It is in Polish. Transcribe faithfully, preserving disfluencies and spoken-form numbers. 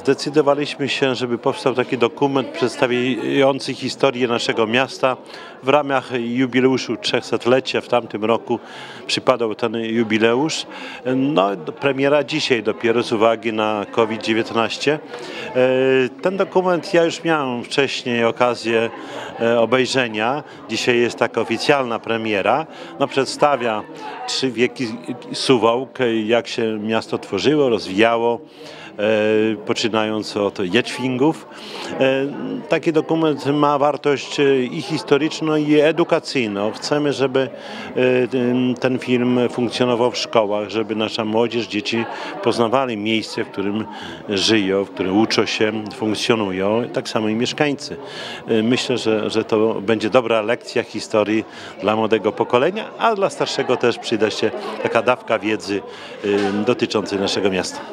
zdecydowaliśmy się, żeby powstał taki dokument przedstawiający historię naszego miasta w ramach jubileuszu trzystulecia. W tamtym roku przypadał ten jubileusz. No, premiera dzisiaj dopiero z uwagi na COVID dziewiętnaście. Ten dokument ja już miałem wcześniej okazję obejrzenia. Dzisiaj jest taka oficjalna premiera. No, przedstawia trzy wieki Suwałk, jak się miasto tworzyło, rozwijało, E, poczynając od Jedźwingów. E, taki dokument ma wartość i historyczną, i edukacyjną. Chcemy, żeby e, ten film funkcjonował w szkołach, żeby nasza młodzież, dzieci poznawali miejsce, w którym żyją, w którym uczą się, funkcjonują, tak samo i mieszkańcy. E, myślę, że, że to będzie dobra lekcja historii dla młodego pokolenia, a dla starszego też przyda się taka dawka wiedzy e, dotyczącej naszego miasta.